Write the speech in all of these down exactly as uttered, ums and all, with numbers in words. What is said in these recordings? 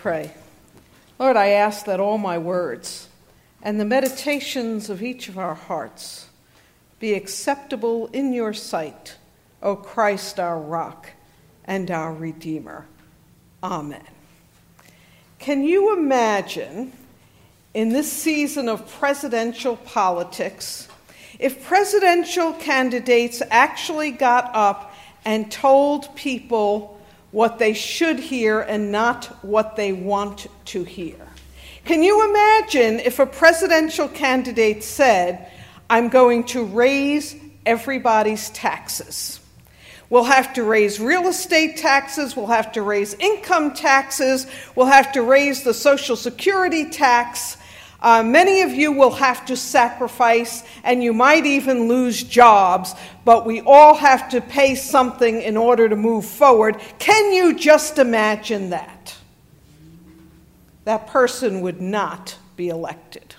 Pray. Lord, I ask that all my words and the meditations of each of our hearts be acceptable in your sight, O Christ, our rock and our Redeemer. Amen. Can you imagine, in this season of presidential politics, if presidential candidates actually got up and told people what they should hear and not what they want to hear? Can you imagine if a presidential candidate said, I'm going to raise everybody's taxes? We'll have to raise real estate taxes, we'll have to raise income taxes, we'll have to raise the Social Security tax. Uh, many of you will have to sacrifice, and you might even lose jobs, but we all have to pay something in order to move forward. Can you just imagine that? That person would not be elected.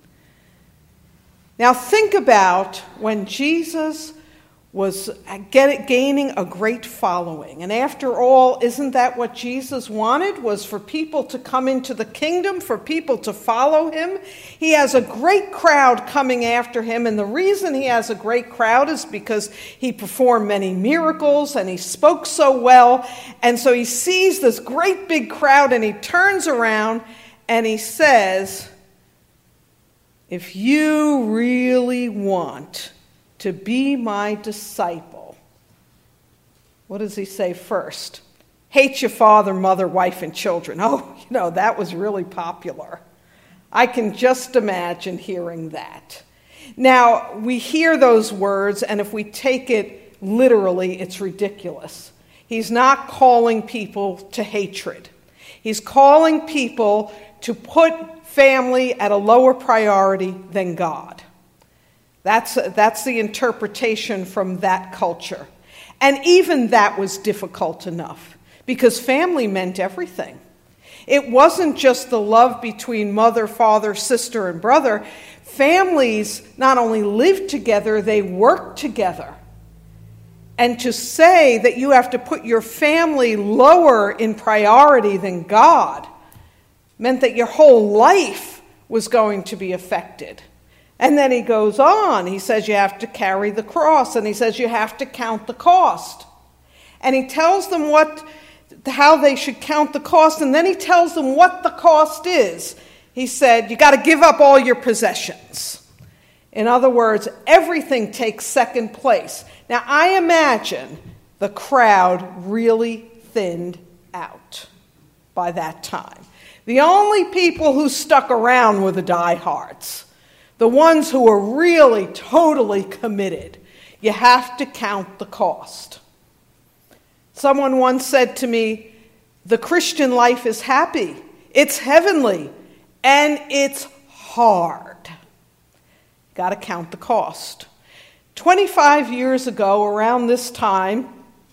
Now think about when Jesus was get, gaining a great following. And after all, isn't that what Jesus wanted? Was for people to come into the kingdom, for people to follow him. He has a great crowd coming after him, and the reason he has a great crowd is because he performed many miracles and he spoke so well. And so he sees this great big crowd and he turns around and he says, if you really want to be my disciple, what does he say first? Hate your father, mother, wife, and children. Oh, you know, that was really popular. I can just imagine hearing that. Now, we hear those words, and if we take it literally, it's ridiculous. He's not calling people to hatred. He's calling people to put family at a lower priority than God. That's, that's the interpretation from that culture. And even that was difficult enough, because family meant everything. It wasn't just the love between mother, father, sister, and brother. Families not only lived together, they worked together. And to say that you have to put your family lower in priority than God meant that your whole life was going to be affected. And then he goes on. He says you have to carry the cross, and he says you have to count the cost. And he tells them what, how they should count the cost, and then he tells them what the cost is. He said, you got to give up all your possessions. In other words, everything takes second place. Now, I imagine the crowd really thinned out by that time. The only people who stuck around were the diehards. The ones who are really totally committed. You have to count the cost. Someone once said to me, the Christian life is happy, it's heavenly, and it's hard. Got to count the cost. twenty-five years ago, around this time,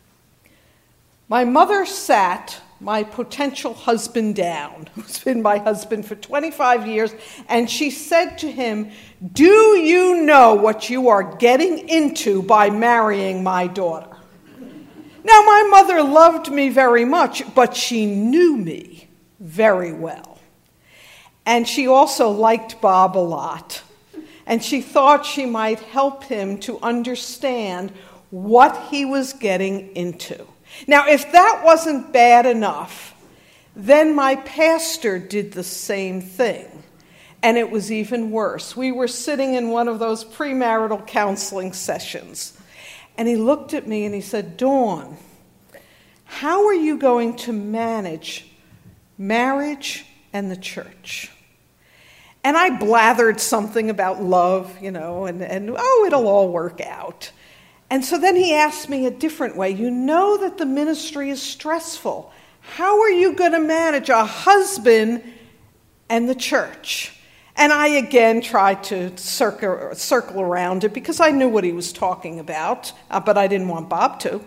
my mother sat my potential husband down, who's been my husband for twenty-five years, and she said to him, do you know what you are getting into by marrying my daughter? Now, my mother loved me very much, but she knew me very well. And she also liked Bob a lot. And she thought she might help him to understand what he was getting into. Now, if that wasn't bad enough, then my pastor did the same thing, and it was even worse. We were sitting in one of those premarital counseling sessions, and he looked at me and he said, Dawn, how are you going to manage marriage and the church? And I blathered something about love, you know, and, and oh, it'll all work out. And so then he asked me a different way. You know that the ministry is stressful. How are you going to manage a husband and the church? And I again tried to circle, circle around it because I knew what he was talking about, uh, but I didn't want Bob to.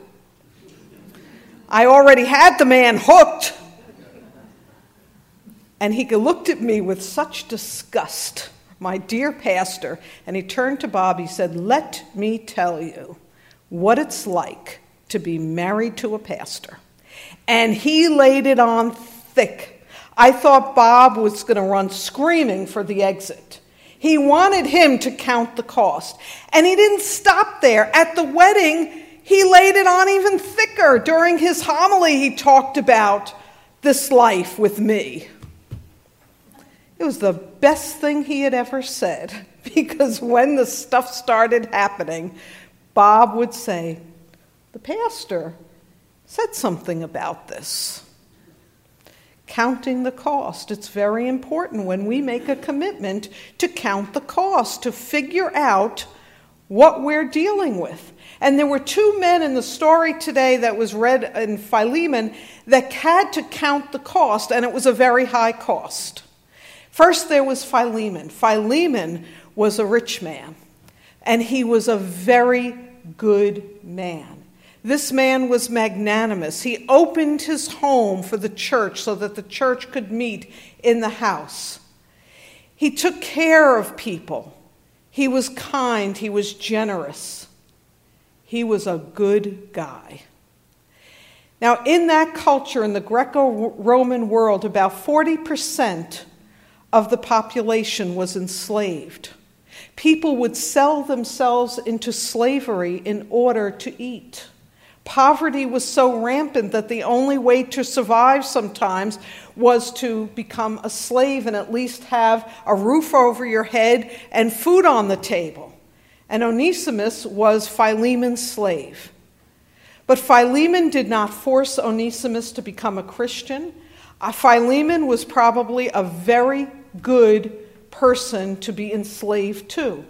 I already had the man hooked. And he looked at me with such disgust, my dear pastor, and he turned to Bob. He said, let me tell you what it's like to be married to a pastor. And he laid it on thick. I thought Bob was going to run screaming for the exit. He wanted him to count the cost. And he didn't stop there. At the wedding, he laid it on even thicker. During his homily, he talked about this life with me. It was the best thing he had ever said, because when the stuff started happening, Bob would say, the pastor said something about this. Counting the cost. It's very important when we make a commitment to count the cost, to figure out what we're dealing with. And there were two men in the story today that was read in Philemon that had to count the cost, and it was a very high cost. First, there was Philemon. Philemon was a rich man, and he was a very good man. This man was magnanimous. He opened his home for the church so that the church could meet in the house. He took care of people. He was kind. He was generous. He was a good guy. Now, in that culture, in the Greco-Roman world, about forty percent of the population was enslaved. People would sell themselves into slavery in order to eat. Poverty was so rampant that the only way to survive sometimes was to become a slave and at least have a roof over your head and food on the table. And Onesimus was Philemon's slave. But Philemon did not force Onesimus to become a Christian. Uh, Philemon was probably a very good person to be enslaved to.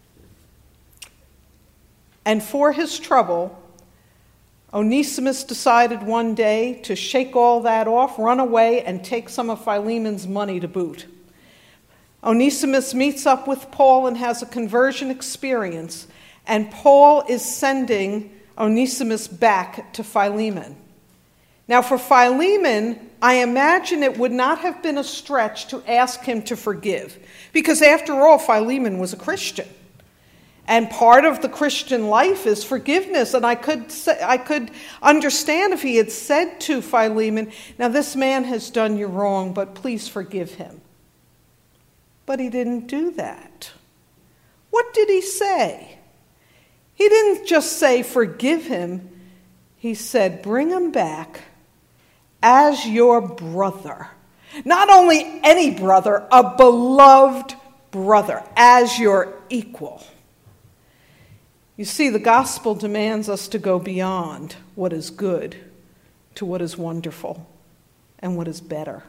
And for his trouble, Onesimus decided one day to shake all that off, run away, and take some of Philemon's money to boot. Onesimus meets up with Paul and has a conversion experience, and Paul is sending Onesimus back to Philemon. Now, for Philemon, I imagine it would not have been a stretch to ask him to forgive, because after all, Philemon was a Christian. And part of the Christian life is forgiveness. And I could say, I could understand if he had said to Philemon, now this man has done you wrong, but please forgive him. But he didn't do that. What did he say? He didn't just say forgive him. He said bring him back as your brother. Not only any brother, a beloved brother, as your equal. You see, the gospel demands us to go beyond what is good to what is wonderful and what is better.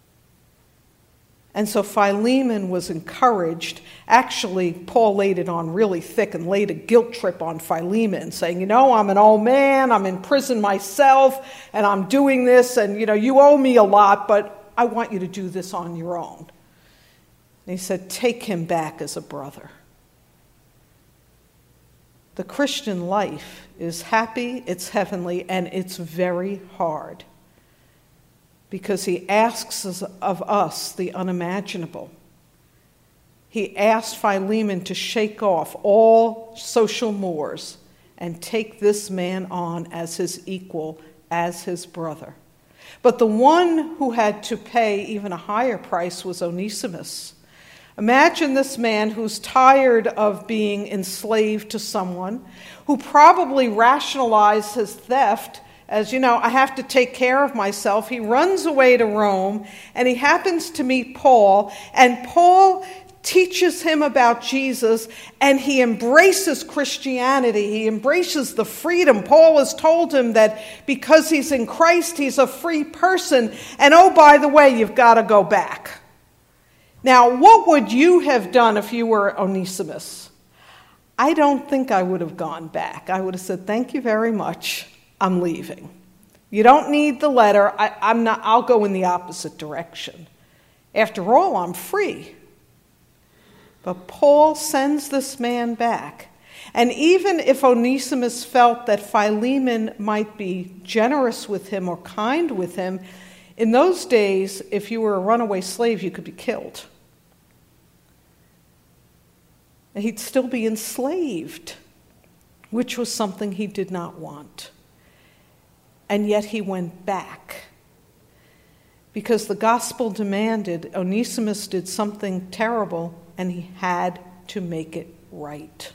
And so Philemon was encouraged. Actually, Paul laid it on really thick and laid a guilt trip on Philemon, saying, you know, I'm an old man, I'm in prison myself, and I'm doing this, and, you know, you owe me a lot, but I want you to do this on your own. And he said, take him back as a brother. The Christian life is happy, it's heavenly, and it's very hard because he asks of us the unimaginable. He asked Philemon to shake off all social mores and take this man on as his equal, as his brother. But the one who had to pay even a higher price was Onesimus. Imagine this man who's tired of being enslaved to someone, who probably rationalized his theft as, you know, I have to take care of myself. He runs away to Rome, and he happens to meet Paul, and Paul teaches him about Jesus, and he embraces Christianity. He embraces the freedom. Paul has told him that because he's in Christ, he's a free person, and oh, by the way, you've got to go back. Now, what would you have done if you were Onesimus? I don't think I would have gone back. I would have said, thank you very much. I'm leaving. You don't need the letter. I, I'm not, I'll go in the opposite direction. After all, I'm free. But Paul sends this man back. And even if Onesimus felt that Philemon might be generous with him or kind with him, in those days, if you were a runaway slave, you could be killed. And he'd still be enslaved, which was something he did not want. And yet he went back. because the gospel demanded Onesimus did something terrible and he had to make it right.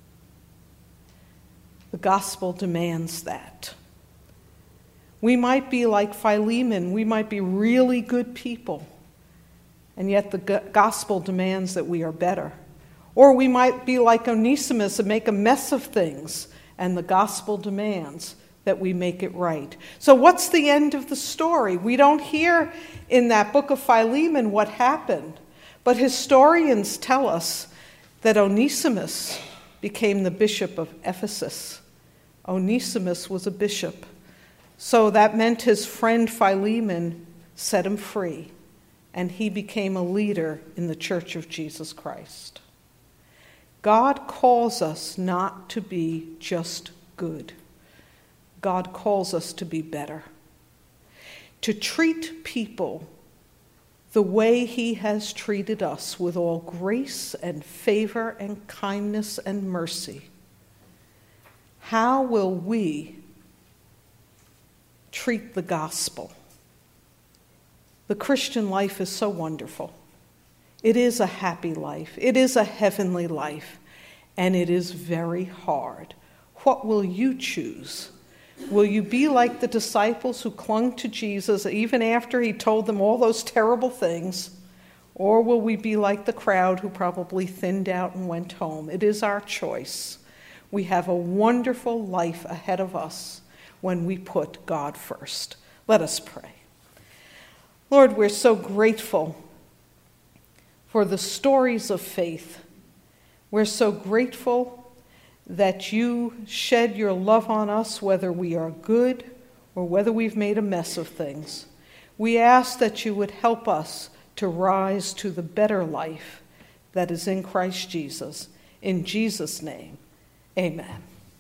The gospel demands that. We might be like Philemon, we might be really good people, and yet the gospel demands that we are better. Or we might be like Onesimus and make a mess of things, and the gospel demands that we make it right. So what's the end of the story? We don't hear in that book of Philemon what happened, but historians tell us that Onesimus became the bishop of Ephesus. Onesimus was a bishop. So that meant his friend Philemon set him free, and he became a leader in the Church of Jesus Christ. God calls us not to be just good. God calls us to be better, to treat people the way he has treated us, with all grace and favor and kindness and mercy. How will we treat the gospel? The Christian life is so wonderful. It is a happy life. It is a heavenly life. And it is very hard. What will you choose? Will you be like the disciples who clung to Jesus even after he told them all those terrible things? Or will we be like the crowd who probably thinned out and went home? It is our choice. We have a wonderful life ahead of us when we put God first. Let us pray. Lord, we're so grateful for the stories of faith. We're so grateful that you shed your love on us, whether we are good or whether we've made a mess of things. We ask that you would help us to rise to the better life that is in Christ Jesus. In Jesus' name, amen.